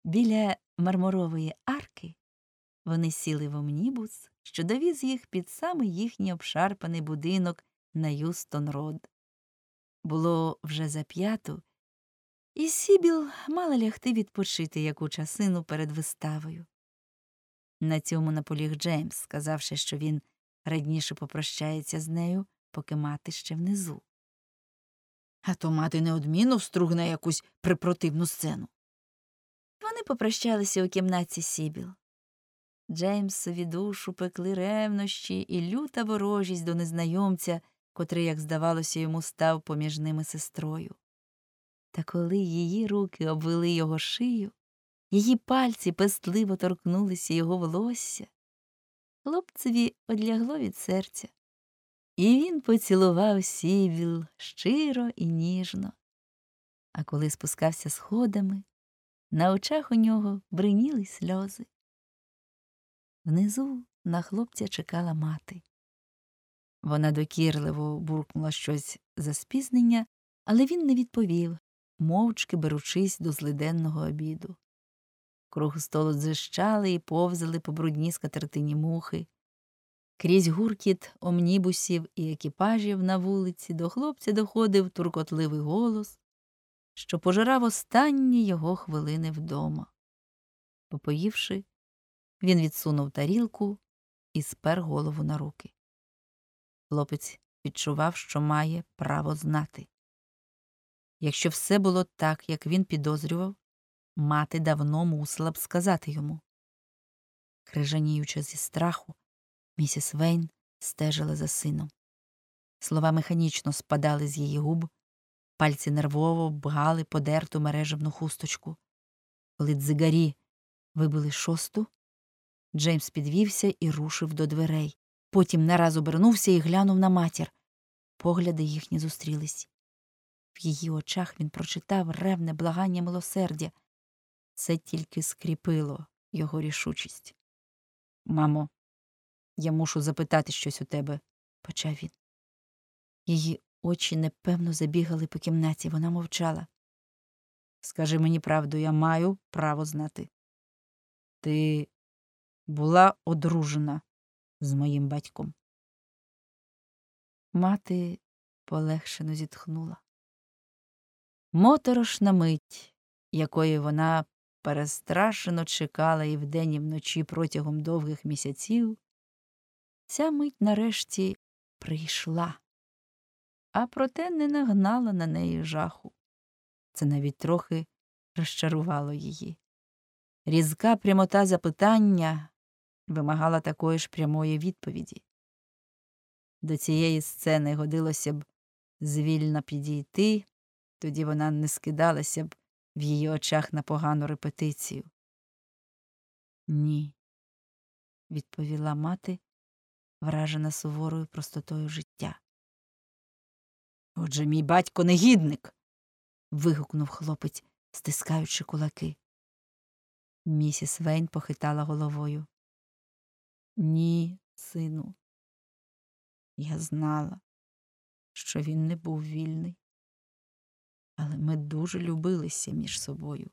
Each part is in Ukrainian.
Біля мармурової арки вони сіли в омнібус, що довіз їх під самий їхній обшарпаний будинок на Юстон-Род. Було вже за 5, і Сібіл мала лягти відпочити яку часину перед виставою. На цьому наполіг Джеймс, сказавши, що він радніше попрощається з нею, поки мати ще внизу. А то мати неодмінно встругне якусь припротивну сцену. Вони попрощалися у кімнаті Сібіл. Джеймсові душу пекли ревнощі і люта ворожість до незнайомця, котрий, як здавалося, йому став поміж ними сестрою. Та коли її руки обвили його шию, її пальці пестливо торкнулися його волосся, хлопцеві одлягло від серця, і він поцілував Сібіл щиро і ніжно. А коли спускався сходами, на очах у нього бриніли сльози. Внизу на хлопця чекала мати. Вона докірливо буркнула щось за спізнення, але він не відповів, мовчки беручись до злиденного обіду. Круг столу дзищали і повзали по брудній скатертині мухи. Крізь гуркіт омнібусів і екіпажів на вулиці до хлопця доходив туркотливий голос, що пожирав останні його хвилини вдома. Попоївши, він відсунув тарілку і спер голову на руки. Хлопець відчував, що має право знати. Якщо все було так, як він підозрював, мати давно мусила б сказати йому. Крижаніючи зі страху, місіс Вейн стежила за сином. Слова механічно спадали з її губ, пальці нервово бгали подерту мережевну хусточку. Коли дзигарі вибили 6, Джеймс підвівся і рушив до дверей. Потім нараз обернувся і глянув на матір. Погляди їхні зустрілись. В її очах він прочитав ревне благання милосердя. Це тільки скріпило його рішучість. «Мамо, я мушу запитати щось у тебе», – почав він. Її очі непевно забігали по кімнаті, вона мовчала. «Скажи мені правду, я маю право знати. Ти була одружена з моїм батьком?» Мати полегшено зітхнула. Моторошна мить, якої вона перестрашено чекала і вдень, і вночі протягом довгих місяців, ця мить нарешті прийшла, а проте не нагнала на неї жаху. Це навіть трохи розчарувало її. Різка прямота запитання вимагала такої ж прямої відповіді. До цієї сцени годилося б звільно підійти, тоді вона не скидалася б в її очах на погану репетицію. «Ні», – відповіла мати, вражена суворою простотою життя. «Отже, мій батько негідник!» – вигукнув хлопець, стискаючи кулаки. Місіс Вейн похитала головою. «Ні, сину. Я знала, що він не був вільний. Але ми дуже любилися між собою.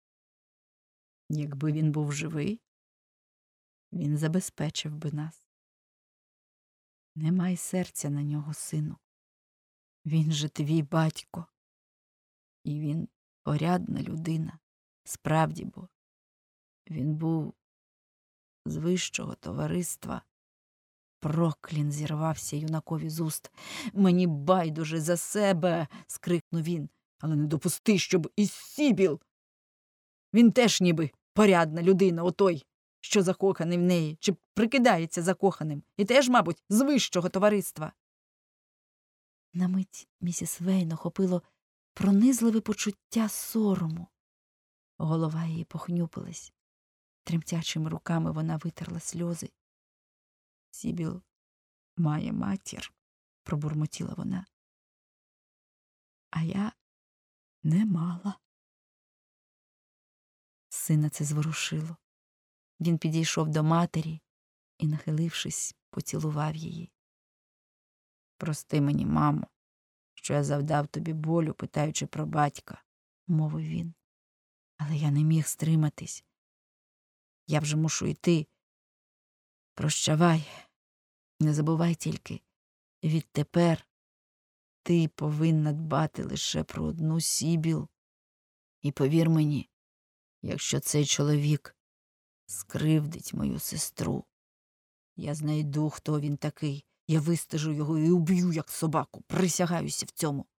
Якби він був живий, він забезпечив би нас. Не май серця на нього, сину. Він же твій батько. І він порядна людина. Справді, бо він був з вищого товариства». Проклін зірвався юнакові з уст. «Мені байдуже за себе!» – скрикнув він. «Але не допусти, щоб і Сібіл! Він теж ніби порядна людина, отой, що закоханий в неї, чи прикидається закоханим, і теж, мабуть, з вищого товариства». На мить місіс Вейн охопило пронизливе почуття сорому. Голова її похнюпилась. Тремтячими руками вона витерла сльози. «Сібіл має матір», – пробурмотіла вона. «А я не мала». Сина це зворушило. Він підійшов до матері і, нахилившись, поцілував її. «Прости мені, мамо, що я завдав тобі болю, питаючи про батька», – мовив він. Але я не міг стриматись. Я вже мушу йти. Прощавай. Не забувай тільки, відтепер ти повинна дбати лише про одну Сібіл. І повір мені, якщо цей чоловік скривдить мою сестру, я знайду, хто він такий. Я вистежу його і уб'ю, як собаку. Присягаюся в цьому.